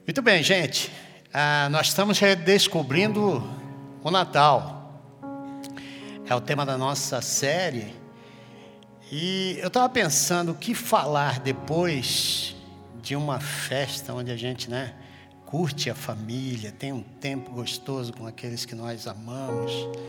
Muito bem, gente. Nós estamos redescobrindo o Natal. É o tema da nossa série. E eu estava pensando o que falar depois de uma festa onde a gente, curte a família, tem um tempo gostoso com aqueles que nós amamos.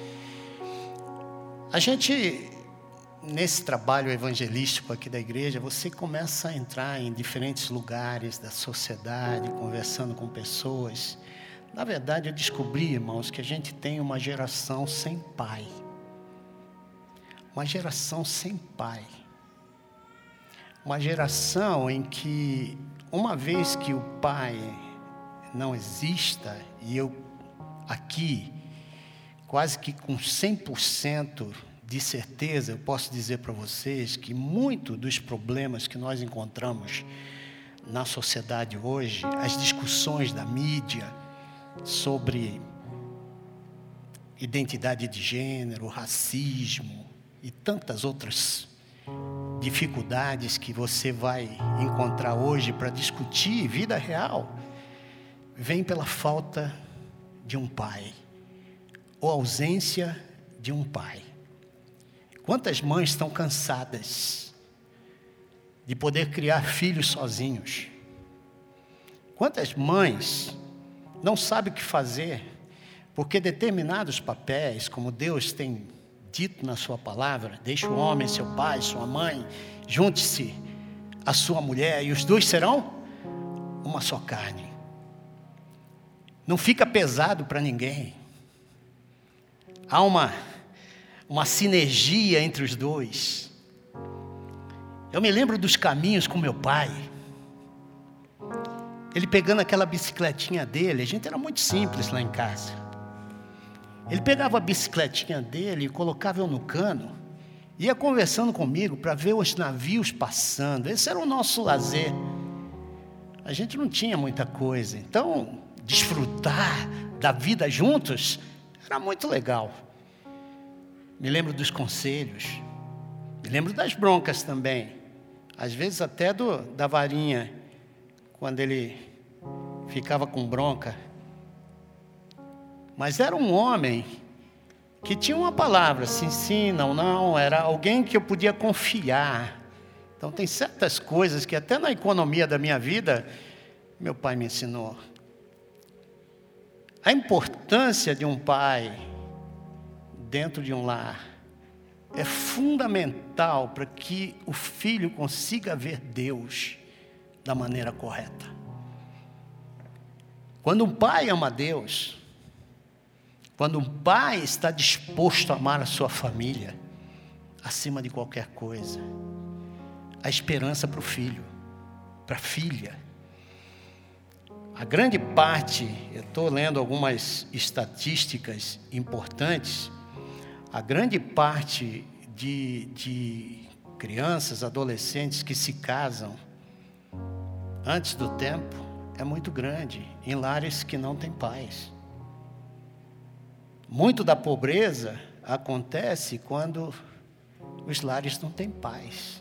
A gente, nesse trabalho evangelístico aqui da igreja, você começa a entrar em diferentes lugares da sociedade, conversando com pessoas. Na verdade, eu descobri, irmãos, que a gente tem uma geração sem pai. Uma geração sem pai. Uma geração em que, uma vez que o pai não exista, e eu aqui, quase que com 100% de certeza, eu posso dizer para vocês que muito dos problemas que nós encontramos na sociedade hoje, as discussões da mídia sobre identidade de gênero, racismo e tantas outras dificuldades que você vai encontrar hoje para discutir vida real, vem pela falta de um pai, ou ausência de um pai. Quantas mães estão cansadas de poder criar filhos sozinhos? Quantas mães não sabem o que fazer, porque determinados papéis, como Deus tem dito na sua palavra, deixe o homem, seu pai, sua mãe, junte-se à sua mulher, e os dois serão uma só carne. Não fica pesado para ninguém. Há uma sinergia entre os dois. Eu me lembro dos caminhos com meu pai. Ele pegando aquela bicicletinha dele, a gente era muito simples lá em casa. Ele pegava a bicicletinha dele e colocava eu no cano, ia conversando comigo para ver os navios passando. Esse era o nosso lazer. A gente não tinha muita coisa, então desfrutar da vida juntos era muito legal. Me lembro dos conselhos, me lembro das broncas também, às vezes até da varinha, quando ele ficava com bronca. Mas era um homem que tinha uma palavra, sim, não, era alguém que eu podia confiar. Então tem certas coisas que até na economia da minha vida, meu pai me ensinou. A importância de um pai dentro de um lar é fundamental para que o filho consiga ver Deus da maneira correta. Quando um pai ama Deus, quando um pai está disposto a amar a sua família, acima de qualquer coisa, a esperança para o filho, para a filha. A grande parte, eu estou lendo algumas estatísticas importantes, a grande parte de crianças, adolescentes que se casam antes do tempo é muito grande, em lares que não têm pais. Muito da pobreza acontece quando os lares não têm pais.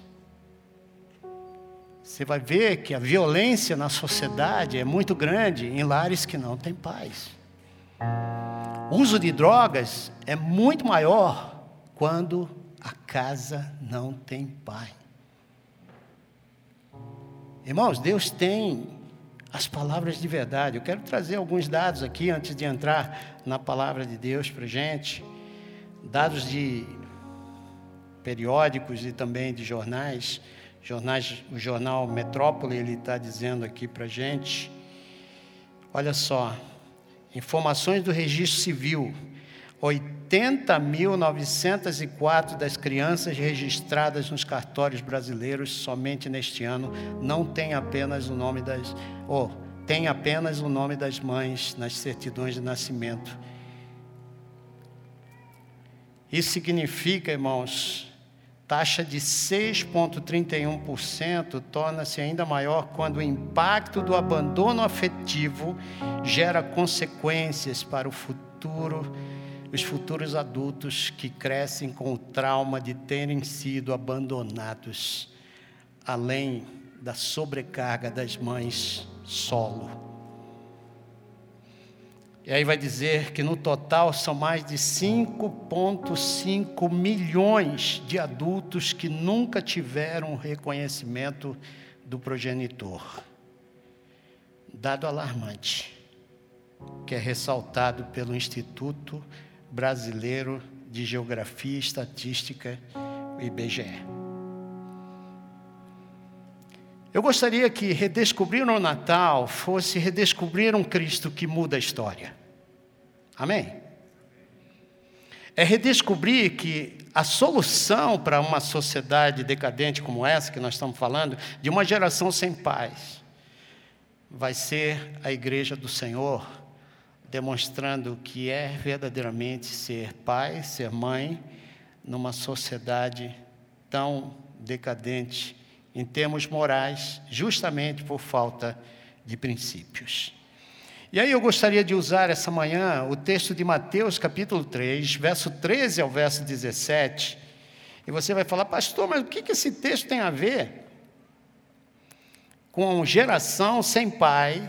Você vai ver que a violência na sociedade é muito grande em lares que não têm pais. O uso de drogas é muito maior quando a casa não tem pai. Irmãos, Deus tem as palavras de verdade. Eu quero trazer alguns dados aqui antes de entrar na palavra de Deus para a gente. Dados de periódicos e também de jornais. O jornal Metrópole, ele está dizendo aqui para a gente. Olha só. Informações do Registro Civil. 80.904 das crianças registradas nos cartórios brasileiros somente neste ano não têm apenas o nome tem apenas o nome das mães nas certidões de nascimento. Isso significa, irmãos, taxa de 6,31% torna-se ainda maior quando o impacto do abandono afetivo gera consequências para os futuros adultos que crescem com o trauma de terem sido abandonados, além da sobrecarga das mães solo. E aí vai dizer que no total são mais de 5,5 milhões de adultos que nunca tiveram o reconhecimento do progenitor. Dado alarmante, que é ressaltado pelo Instituto Brasileiro de Geografia e Estatística, o IBGE. Eu gostaria que redescobrir o Natal fosse redescobrir um Cristo que muda a história. Amém? É redescobrir que a solução para uma sociedade decadente como essa que nós estamos falando, de uma geração sem paz, vai ser a Igreja do Senhor, demonstrando o que é verdadeiramente ser pai, ser mãe, numa sociedade tão decadente em termos morais, justamente por falta de princípios. E aí eu gostaria de usar essa manhã o texto de Mateus, capítulo 3, verso 13 ao verso 17, e você vai falar, pastor, mas o que esse texto tem a ver com geração sem pai?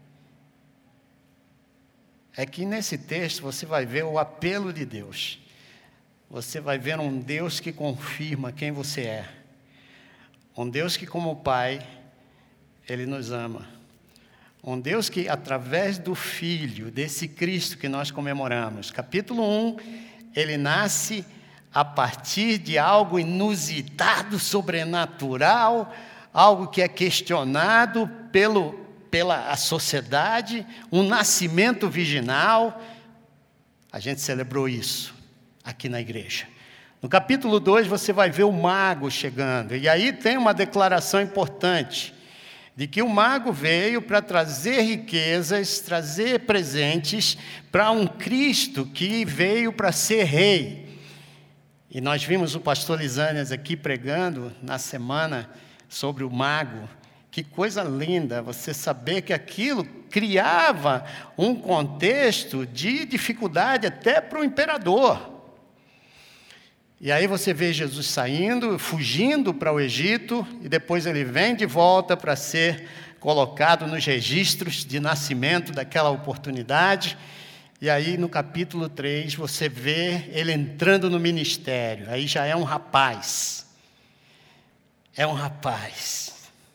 É que nesse texto você vai ver o apelo de Deus. Você vai ver um Deus que confirma quem você é. Um Deus que, como Pai, Ele nos ama. Um Deus que, através do Filho, desse Cristo que nós comemoramos, capítulo 1, Ele nasce a partir de algo inusitado, sobrenatural, algo que é questionado pela sociedade, um nascimento virginal. A gente celebrou isso aqui na igreja. No capítulo 2 você vai ver o mago chegando, e aí tem uma declaração importante, de que o mago veio para trazer riquezas, trazer presentes para um Cristo que veio para ser rei. E nós vimos o pastor Lisânias aqui pregando na semana sobre o mago. Que coisa linda você saber que aquilo criava um contexto de dificuldade até para o imperador. E aí você vê Jesus saindo, fugindo para o Egito, e depois ele vem de volta para ser colocado nos registros de nascimento daquela oportunidade. E aí no capítulo 3 você vê ele entrando no ministério, aí já é um rapaz. É um rapaz.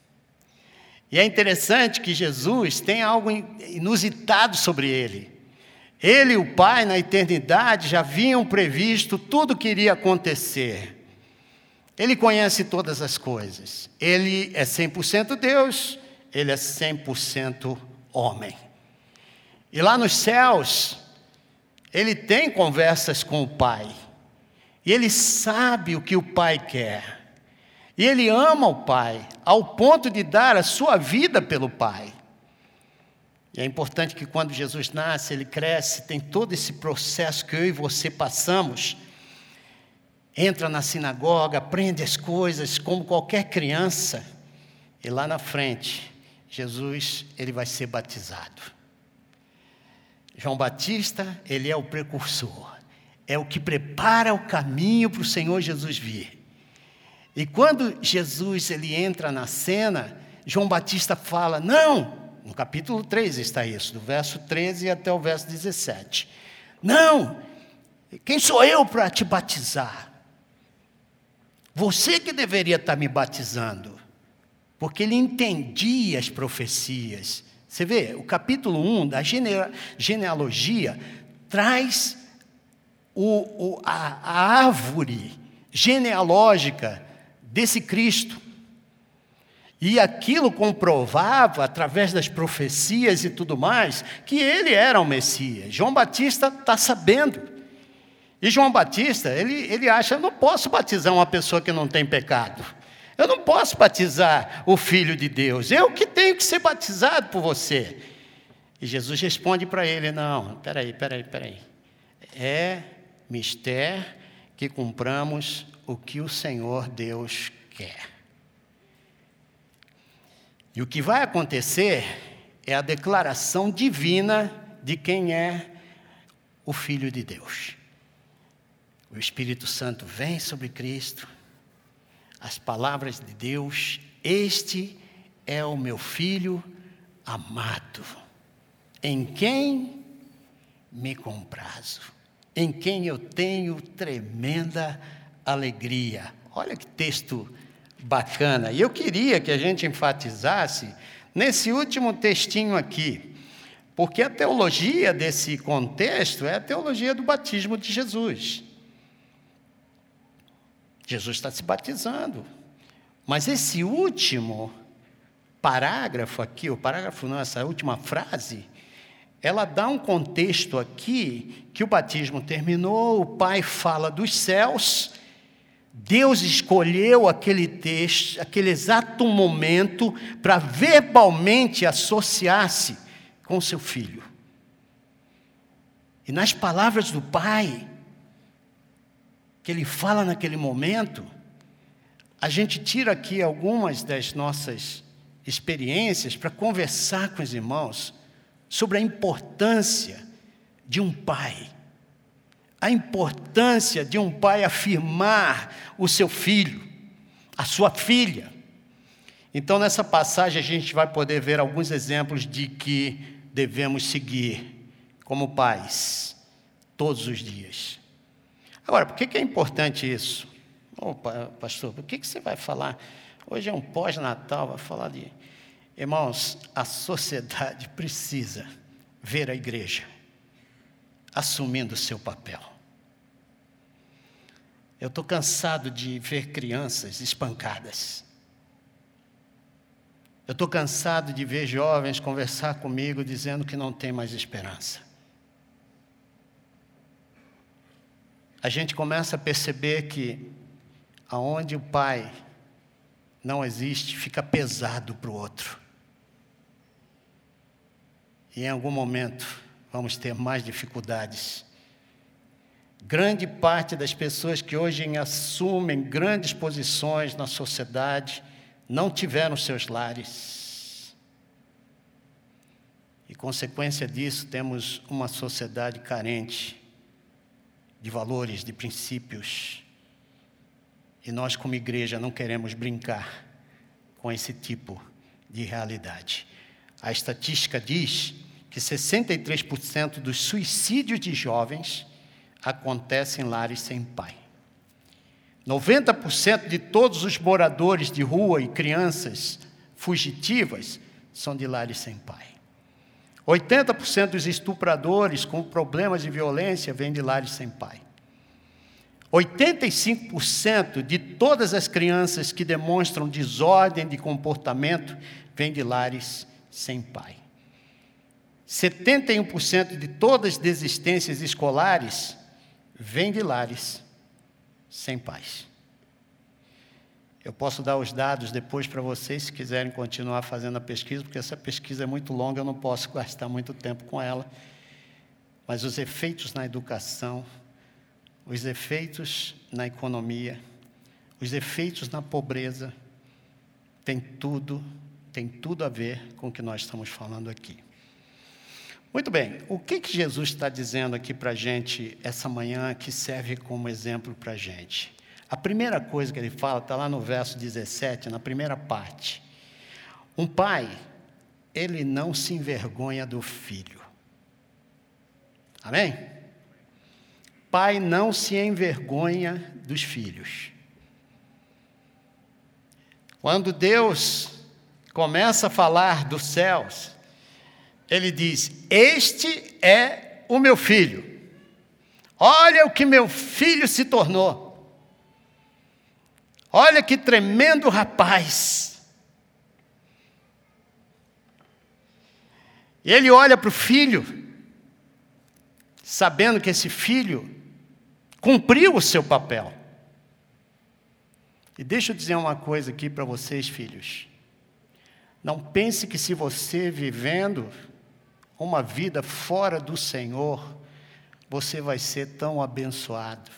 E é interessante que Jesus tem algo inusitado sobre ele. Ele e o Pai, na eternidade, já haviam previsto tudo o que iria acontecer. Ele conhece todas as coisas. Ele é 100% Deus, ele é 100% homem. E lá nos céus, ele tem conversas com o Pai. E ele sabe o que o Pai quer. E ele ama o Pai, ao ponto de dar a sua vida pelo Pai. E é importante que quando Jesus nasce, ele cresce, tem todo esse processo que eu e você passamos. Entra na sinagoga, aprende as coisas como qualquer criança. E lá na frente, Jesus, ele vai ser batizado. João Batista, ele é o precursor. É o que prepara o caminho para o Senhor Jesus vir. E quando Jesus ele entra na cena, João Batista fala, não, no capítulo 3 está isso, do verso 13 até o verso 17. Não, quem sou eu para te batizar? Você que deveria estar me batizando, porque ele entendia as profecias. Você vê, o capítulo 1 da genealogia traz a árvore genealógica desse Cristo. E aquilo comprovava, através das profecias e tudo mais, que ele era o Messias. João Batista está sabendo. E João Batista, ele acha, eu não posso batizar uma pessoa que não tem pecado. Eu não posso batizar o Filho de Deus. Eu que tenho que ser batizado por você. E Jesus responde para ele, não, peraí. É mister que cumpramos o que o Senhor Deus quer. E o que vai acontecer é a declaração divina de quem é o Filho de Deus. O Espírito Santo vem sobre Cristo, as palavras de Deus, este é o meu Filho amado, em quem me comprazo, em quem eu tenho tremenda alegria. Olha que texto bacana. E eu queria que a gente enfatizasse nesse último textinho aqui, porque a teologia desse contexto é a teologia do batismo de Jesus. Jesus está se batizando. Mas esse último parágrafo aqui, o parágrafo não, essa última frase, ela dá um contexto aqui que o batismo terminou, o Pai fala dos céus, Deus escolheu aquele texto, aquele exato momento para verbalmente associar-se com seu filho. E nas palavras do Pai, que ele fala naquele momento, a gente tira aqui algumas das nossas experiências para conversar com os irmãos sobre a importância de um pai. A importância de um pai afirmar o seu filho, a sua filha. Então, nessa passagem, a gente vai poder ver alguns exemplos de que devemos seguir como pais todos os dias. Agora, por que é importante isso? Pastor, por que você vai falar? Hoje é um pós-natal, vai falar de... Irmãos, a sociedade precisa ver a igreja assumindo o seu papel. Eu estou cansado de ver crianças espancadas. Eu estou cansado de ver jovens conversar comigo dizendo que não tem mais esperança. A gente começa a perceber que aonde o pai não existe, fica pesado para o outro. E em algum momento vamos ter mais dificuldades. Grande parte das pessoas que hoje assumem grandes posições na sociedade não tiveram seus lares. E, consequência disso, temos uma sociedade carente de valores, de princípios. E nós, como igreja, não queremos brincar com esse tipo de realidade. A estatística diz que 63% dos suicídios de jovens acontecem em lares sem pai. 90% de todos os moradores de rua e crianças fugitivas são de lares sem pai. 80% dos estupradores com problemas de violência vêm de lares sem pai. 85% de todas as crianças que demonstram desordem de comportamento vêm de lares sem pai. 71% de todas as desistências escolares vêm de lares sem pais. Eu posso dar os dados depois para vocês, se quiserem continuar fazendo a pesquisa, porque essa pesquisa é muito longa, eu não posso gastar muito tempo com ela. Mas os efeitos na educação, os efeitos na economia, os efeitos na pobreza, tem tudo a ver com o que nós estamos falando aqui. Muito bem, o que Jesus está dizendo aqui para a gente essa manhã que serve como exemplo para a gente? A primeira coisa que ele fala está lá no verso 17, na primeira parte. Um pai, ele não se envergonha do filho. Amém? Pai não se envergonha dos filhos. Quando Deus começa a falar dos céus, ele diz: este é o meu filho. Olha o que meu filho se tornou. Olha que tremendo rapaz. E ele olha para o filho, sabendo que esse filho cumpriu o seu papel. E deixa eu dizer uma coisa aqui para vocês, filhos. Não pense que se você vivendo uma vida fora do Senhor, você vai ser tão abençoado.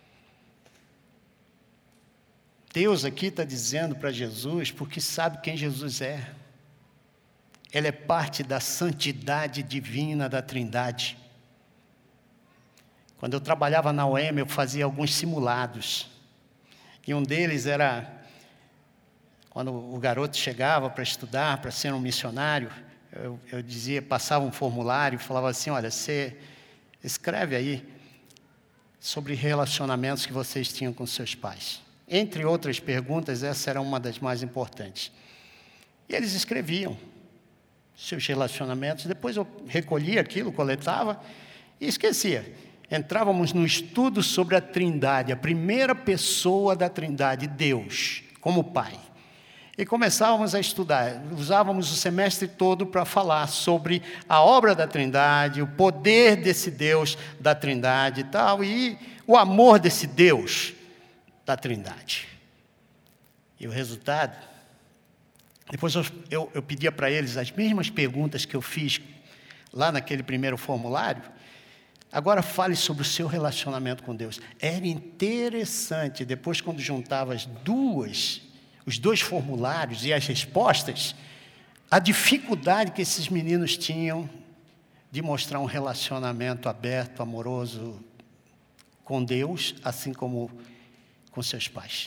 Deus aqui está dizendo para Jesus, porque sabe quem Jesus é. Ele é parte da santidade divina da Trindade. Quando eu trabalhava na UEM, eu fazia alguns simulados. E um deles era, quando o garoto chegava para estudar, para ser um missionário, eu dizia, passava um formulário e falava assim: olha, você escreve aí sobre relacionamentos que vocês tinham com seus pais. Entre outras perguntas, essa era uma das mais importantes. E eles escreviam seus relacionamentos. Depois eu recolhia aquilo, coletava e esquecia. Entrávamos no estudo sobre a Trindade, a primeira pessoa da Trindade, Deus, como Pai. E começávamos a estudar, usávamos o semestre todo para falar sobre a obra da Trindade, o poder desse Deus da Trindade e tal, e o amor desse Deus da Trindade. E o resultado, depois eu pedia para eles as mesmas perguntas que eu fiz lá naquele primeiro formulário. Agora fale sobre o seu relacionamento com Deus. Era interessante, depois quando juntava os dois formulários e as respostas, a dificuldade que esses meninos tinham de mostrar um relacionamento aberto, amoroso com Deus, assim como com seus pais.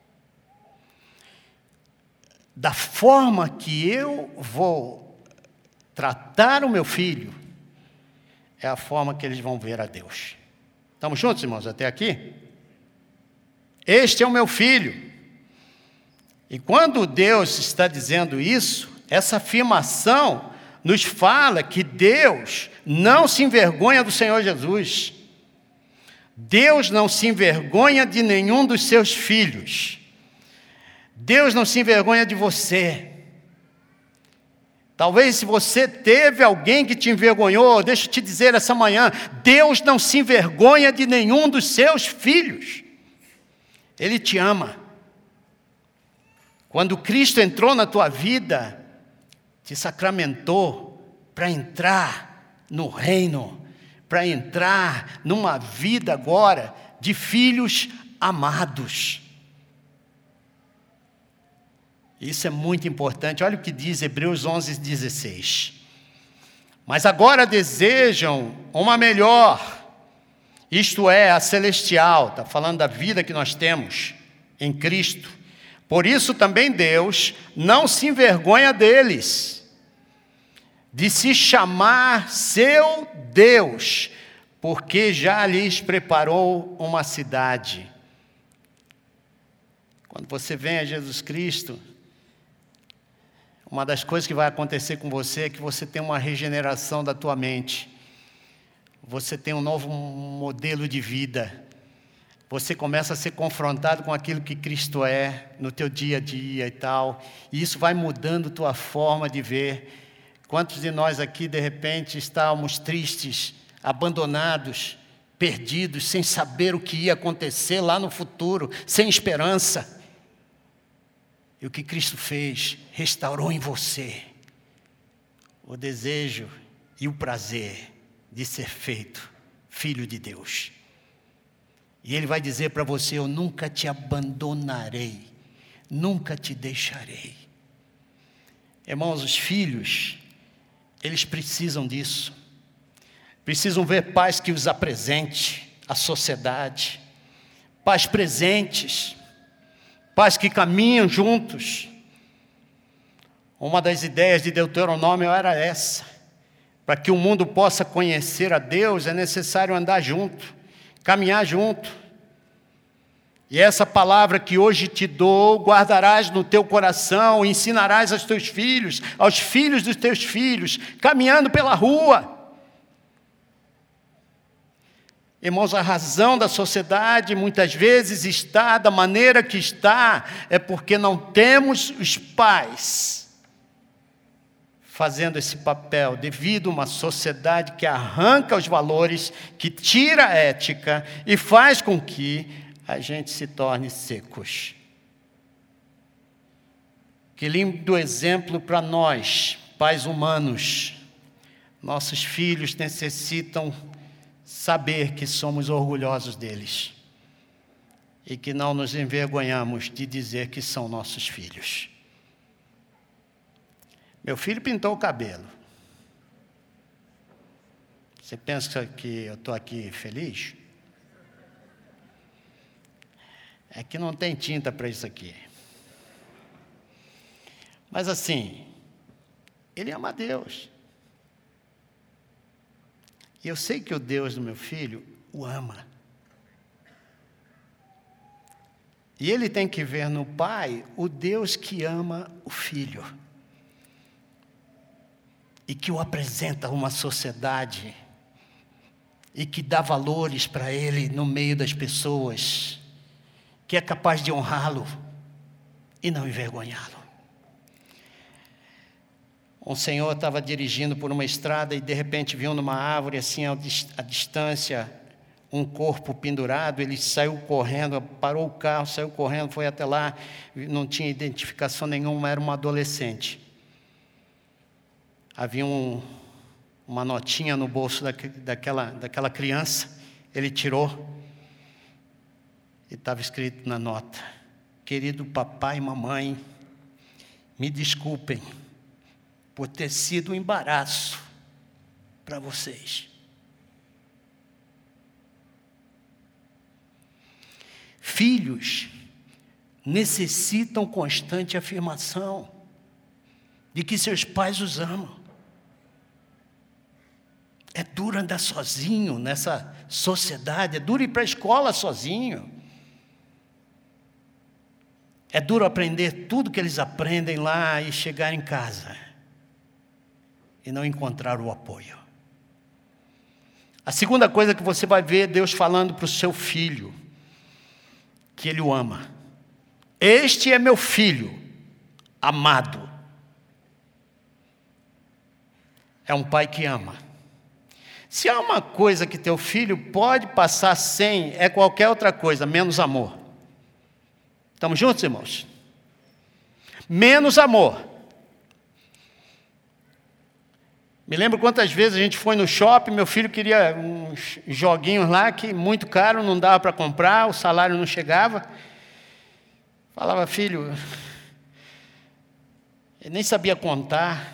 Da forma que eu vou tratar o meu filho, é a forma que eles vão ver a Deus. Estamos juntos, irmãos, até aqui? Este é o meu filho. E quando Deus está dizendo isso, essa afirmação nos fala que Deus não se envergonha do Senhor Jesus. Deus não se envergonha de nenhum dos seus filhos. Deus não se envergonha de você. Talvez se você teve alguém que te envergonhou, deixa eu te dizer essa manhã, Deus não se envergonha de nenhum dos seus filhos. Ele te ama. Quando Cristo entrou na tua vida, te sacramentou para entrar no reino, para entrar numa vida agora de filhos amados. Isso é muito importante. Olha o que diz Hebreus 11:16. Mas agora desejam uma melhor, isto é, a celestial. Está falando da vida que nós temos em Cristo. Por isso também Deus não se envergonha deles, de se chamar seu Deus, porque já lhes preparou uma cidade. Quando você vem a Jesus Cristo, uma das coisas que vai acontecer com você é que você tem uma regeneração da tua mente. Você tem um novo modelo de vida. Você começa a ser confrontado com aquilo que Cristo é no teu dia a dia e tal. E isso vai mudando tua forma de ver. Quantos de nós aqui, de repente, estávamos tristes, abandonados, perdidos, sem saber o que ia acontecer lá no futuro, sem esperança. E o que Cristo fez, restaurou em você o desejo e o prazer de ser feito filho de Deus. E Ele vai dizer para você, eu nunca te abandonarei, nunca te deixarei. Irmãos, os filhos, eles precisam disso. Precisam ver pais que os apresente à sociedade, pais presentes, pais que caminham juntos. Uma das ideias de Deuteronômio era essa. Para que o mundo possa conhecer a Deus, é necessário andar junto, caminhar junto. E essa palavra que hoje te dou, guardarás no teu coração, ensinarás aos teus filhos, aos filhos dos teus filhos, caminhando pela rua. Irmãos, a razão da sociedade muitas vezes está da maneira que está, é porque não temos os pais fazendo esse papel, devido a uma sociedade que arranca os valores, que tira a ética e faz com que a gente se torne secos. Que lindo exemplo para nós, pais humanos. Nossos filhos necessitam saber que somos orgulhosos deles e que não nos envergonhamos de dizer que são nossos filhos. Meu filho pintou o cabelo. Você pensa que eu estou aqui feliz? É que não tem tinta para isso aqui. Mas assim, ele ama a Deus. E eu sei que o Deus do meu filho o ama. E ele tem que ver no pai o Deus que ama o filho. E que o apresenta a uma sociedade. E que dá valores para ele no meio das pessoas. Que é capaz de honrá-lo e não envergonhá-lo. Um senhor estava dirigindo por uma estrada e de repente viu numa árvore, assim, à distância, um corpo pendurado. Ele saiu correndo, parou o carro, saiu correndo, foi até lá, não tinha identificação nenhuma, era uma adolescente. Havia uma notinha no bolso daquela criança, ele tirou, e estava escrito na nota: querido papai e mamãe, me desculpem por ter sido um embaraço para vocês. Filhos necessitam constante afirmação de que seus pais os amam. É duro andar sozinho nessa sociedade, é duro ir para a escola sozinho. É duro aprender tudo que eles aprendem lá e chegar em casa e não encontrar o apoio. A segunda coisa que você vai ver Deus falando para o seu filho, que Ele o ama. Este é meu filho amado. É um pai que ama. Se há uma coisa que teu filho pode passar sem, é qualquer outra coisa, menos amor. Estamos juntos, irmãos? Menos amor. Me lembro quantas vezes a gente foi no shopping, meu filho queria uns joguinhos lá, que muito caro, não dava para comprar, o salário não chegava. Falava, filho, ele nem sabia contar.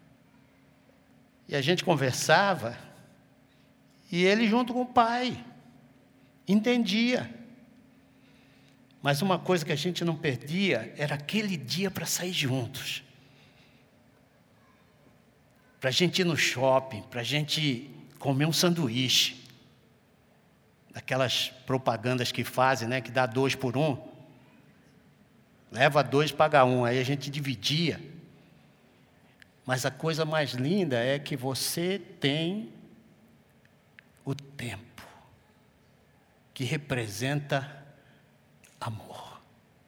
E a gente conversava, e ele junto com o pai, entendia. Mas uma coisa que a gente não perdia, era aquele dia para sair juntos. Para a gente ir no shopping, para a gente comer um sanduíche. Daquelas propagandas que fazem, né, que dá 2 por 1. Leva 2, paga 1, aí a gente dividia. Mas a coisa mais linda é que você tem o tempo, que representa amor.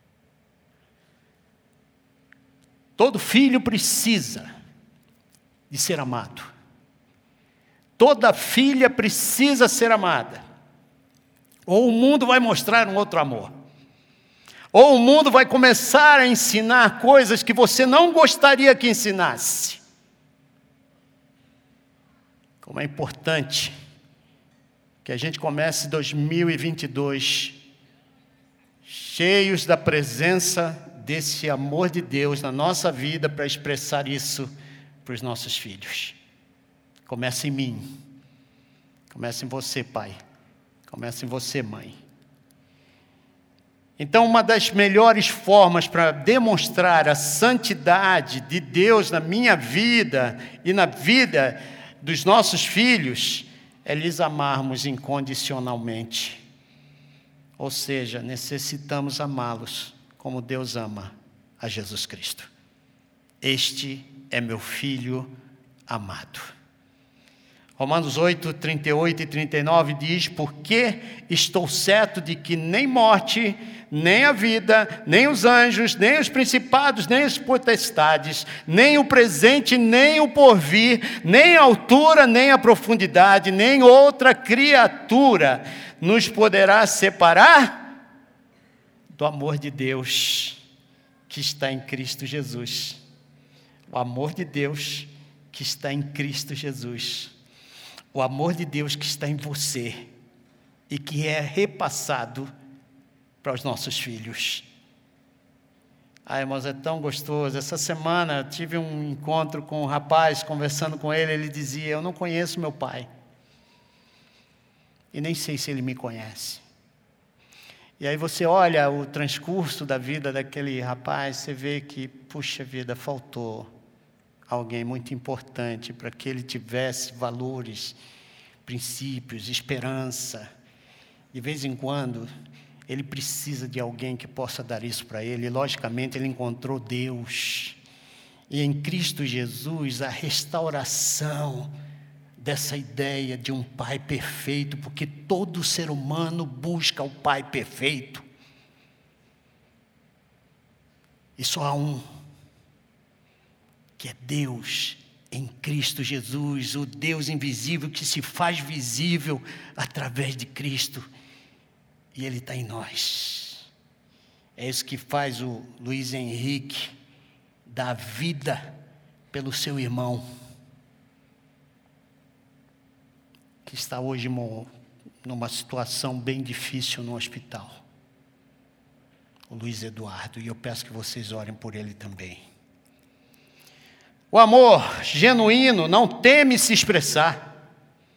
Todo filho precisa de ser amado. Toda filha precisa ser amada. Ou o mundo vai mostrar um outro amor. Ou o mundo vai começar a ensinar coisas que você não gostaria que ensinasse. Como é importante que a gente comece 2022 cheios da presença desse amor de Deus na nossa vida para expressar isso para os nossos filhos. Começa em mim. Começa em você, pai. Começa em você, mãe. Então, uma das melhores formas para demonstrar a santidade de Deus na minha vida e na vida dos nossos filhos é lhes amarmos incondicionalmente. Ou seja, necessitamos amá-los como Deus ama a Jesus Cristo. Este é meu filho amado. Romanos 8, 38 e 39 diz: porque estou certo de que nem morte, nem a vida, nem os anjos, nem os principados, nem as potestades, nem o presente, nem o porvir, nem a altura, nem a profundidade, nem outra criatura nos poderá separar do amor de Deus que está em Cristo Jesus. O amor de Deus que está em Cristo Jesus. O amor de Deus que está em você e que é repassado para os nossos filhos. Ai, irmãos, é tão gostoso. Essa semana eu tive um encontro com um rapaz, conversando com ele, ele dizia: eu não conheço meu pai. E nem sei se ele me conhece. E aí você olha o transcurso da vida daquele rapaz, você vê que, puxa vida, faltou alguém muito importante para que ele tivesse valores, princípios, esperança. De vez em quando, ele precisa de alguém que possa dar isso para ele. E, logicamente, ele encontrou Deus. E em Cristo Jesus, a restauração dessa ideia de um Pai perfeito, porque todo ser humano busca o Pai perfeito. E só há um, que é Deus em Cristo Jesus, o Deus invisível que se faz visível através de Cristo. E Ele está em nós. É isso que faz o Luiz Henrique dar vida pelo seu irmão, que está hoje numa situação bem difícil no hospital. O Luiz Eduardo, e eu peço que vocês orem por ele também. O amor genuíno não teme se expressar.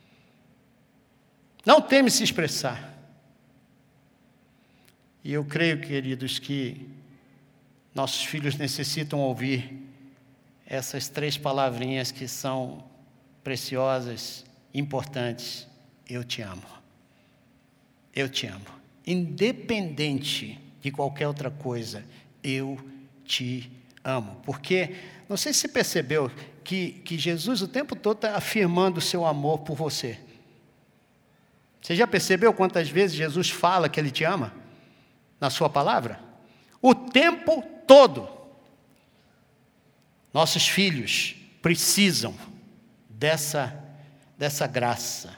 Não teme se expressar. E eu creio, queridos, que nossos filhos necessitam ouvir essas 3 palavrinhas que são preciosas, importantes. Eu te amo. Eu te amo. Independente de qualquer outra coisa, eu te amo. Porque, não sei se você percebeu que Jesus o tempo todo está afirmando o seu amor por você. Você já percebeu quantas vezes Jesus fala que Ele te ama? Na sua palavra? O tempo todo. Nossos filhos precisam dessa graça.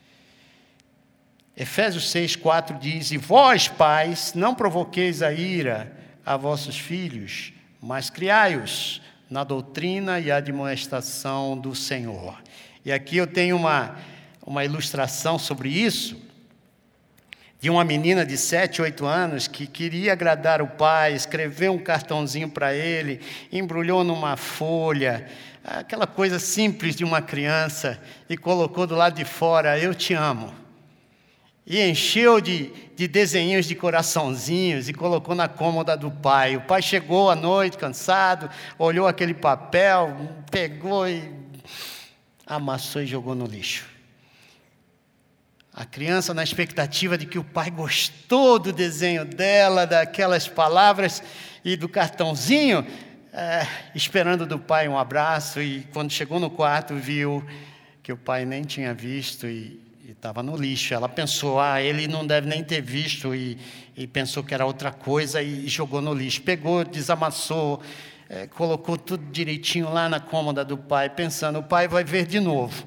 Efésios 6:4 diz: E vós, pais, não provoqueis a ira a vossos filhos, mas criai-os na doutrina e admoestação do Senhor. E aqui eu tenho uma ilustração sobre isso, de uma menina de 7, 8 anos que queria agradar o pai, escreveu um cartãozinho para ele, embrulhou numa folha, aquela coisa simples de uma criança, e colocou do lado de fora: eu te amo. E encheu de desenhinhos de coraçãozinhos e colocou na cômoda do pai. O pai chegou à noite, cansado, olhou aquele papel, pegou e amassou e jogou no lixo. A criança, na expectativa de que o pai gostou do desenho dela, daquelas palavras e do cartãozinho, esperando do pai um abraço, e quando chegou no quarto, viu que o pai nem tinha visto e estava no lixo. Ela pensou: ele não deve nem ter visto, e pensou que era outra coisa e jogou no lixo. Pegou, desamassou, colocou tudo direitinho lá na cômoda do pai, pensando: o pai vai ver de novo.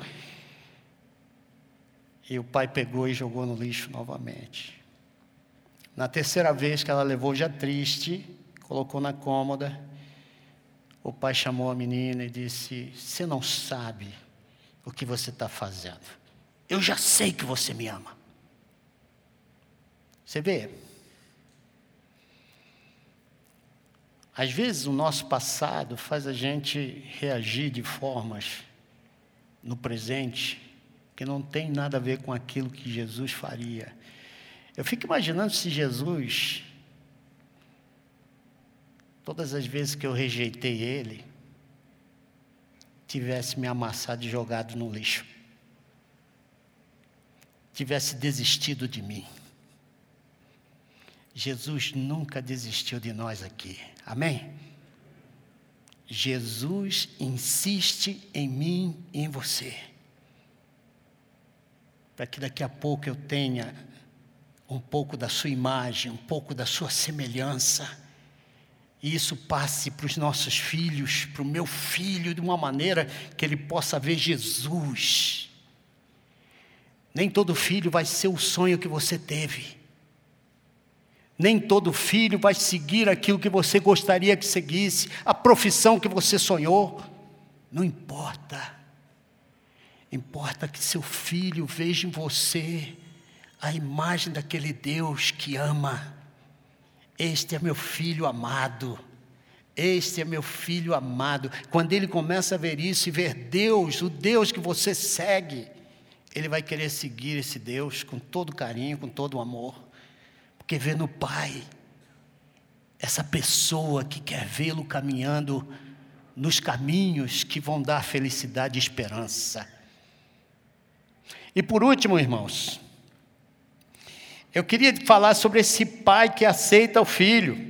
E o pai pegou e jogou no lixo novamente. Na terceira vez que ela levou, já triste, colocou na cômoda, o pai chamou a menina e disse: você não sabe o que você está fazendo. Eu já sei que você me ama. Você vê? Às vezes o nosso passado faz a gente reagir de formas no presente que não tem nada a ver com aquilo que Jesus faria. Eu fico imaginando se Jesus, todas as vezes que eu rejeitei Ele, tivesse me amassado e jogado no lixo. Tivesse desistido de mim. Jesus nunca desistiu de nós aqui. Amém? Jesus insiste em mim e em você, para que daqui a pouco eu tenha um pouco da sua imagem, um pouco da sua semelhança, e isso passe para os nossos filhos, para o meu filho, de uma maneira que ele possa ver Jesus. Nem todo filho vai ser o sonho que você teve. Nem todo filho vai seguir aquilo que você gostaria que seguisse, a profissão que você sonhou. Não importa. Importa que seu filho veja em você a imagem daquele Deus que ama. Este é meu filho amado. Este é meu filho amado. Quando ele começa a ver isso e ver Deus, o Deus que você segue, ele vai querer seguir esse Deus com todo carinho, com todo amor. Porque vê no Pai essa pessoa que quer vê-lo caminhando nos caminhos que vão dar felicidade e esperança. E por último, irmãos, eu queria falar sobre esse pai que aceita o filho.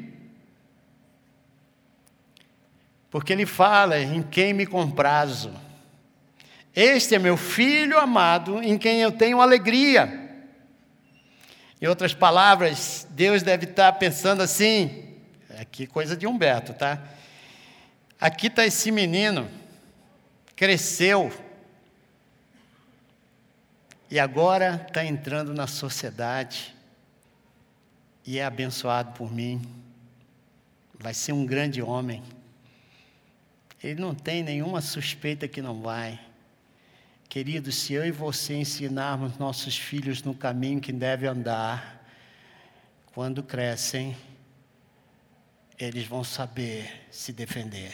Porque ele fala: em quem me comprazo. Este é meu filho amado, em quem eu tenho alegria. Em outras palavras, Deus deve estar pensando assim, aqui coisa de Humberto, tá? Aqui está esse menino, cresceu, e agora está entrando na sociedade, e é abençoado por mim, vai ser um grande homem. Ele não tem nenhuma suspeita que não vai. Queridos, se eu e você ensinarmos nossos filhos no caminho que devem andar, quando crescem, eles vão saber se defender.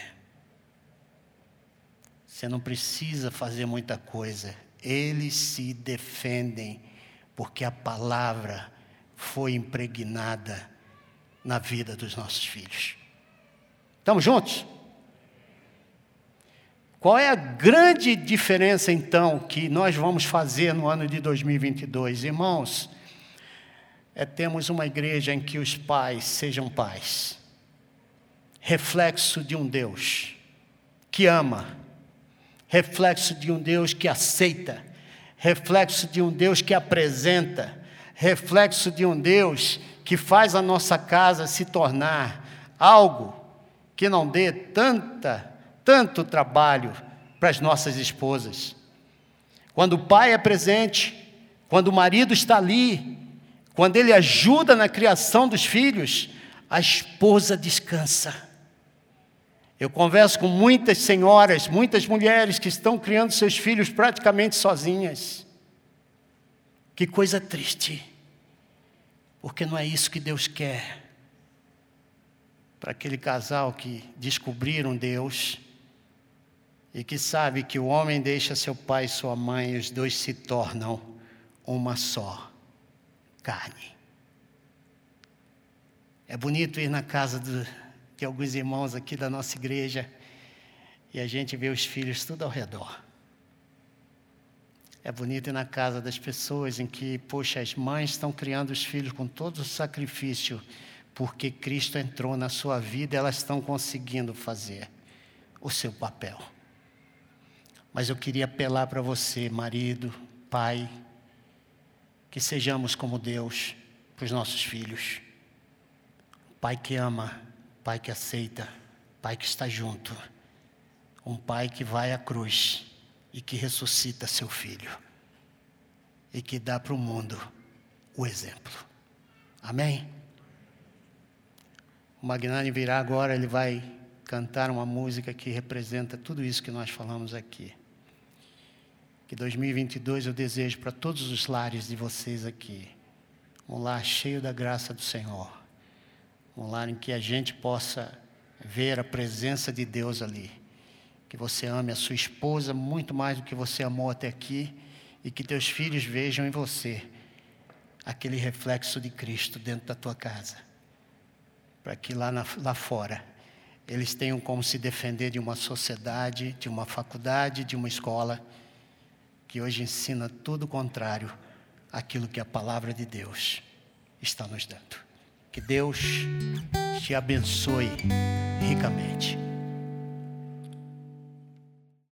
Você não precisa fazer muita coisa. Eles se defendem, porque a palavra foi impregnada na vida dos nossos filhos. Estamos juntos? Qual é a grande diferença, então, que nós vamos fazer no ano de 2022? Irmãos, termos uma igreja em que os pais sejam pais, reflexo de um Deus que ama, reflexo de um Deus que aceita, reflexo de um Deus que apresenta, reflexo de um Deus que faz a nossa casa se tornar algo que não dê tanto trabalho para as nossas esposas. Quando o pai é presente, quando o marido está ali, quando ele ajuda na criação dos filhos, a esposa descansa. Eu converso com muitas senhoras, muitas mulheres que estão criando seus filhos praticamente sozinhas. Que coisa triste, porque não é isso que Deus quer para aquele casal que descobriram Deus e que sabe que o homem deixa seu pai e sua mãe e os dois se tornam uma só carne. É bonito ir na casa de alguns irmãos aqui da nossa igreja e a gente vê os filhos tudo ao redor. É bonito ir na casa das pessoas em que, poxa, as mães estão criando os filhos com todo o sacrifício, porque Cristo entrou na sua vida e elas estão conseguindo fazer o seu papel. Mas eu queria apelar para você, marido, pai, que sejamos como Deus para os nossos filhos. Pai que ama, pai que aceita, pai que está junto. Um pai que vai à cruz e que ressuscita seu filho. E que dá para o mundo o exemplo. Amém? O Magnani virá agora, ele vai cantar uma música que representa tudo isso que nós falamos aqui. Que 2022 eu desejo para todos os lares de vocês aqui, um lar cheio da graça do Senhor, um lar em que a gente possa ver a presença de Deus ali, que você ame a sua esposa muito mais do que você amou até aqui, e que teus filhos vejam em você aquele reflexo de Cristo dentro da tua casa, para que lá fora eles tenham como se defender de uma sociedade, de uma faculdade, de uma escola, que hoje ensina tudo o contrário àquilo que a palavra de Deus está nos dando. Que Deus te abençoe ricamente.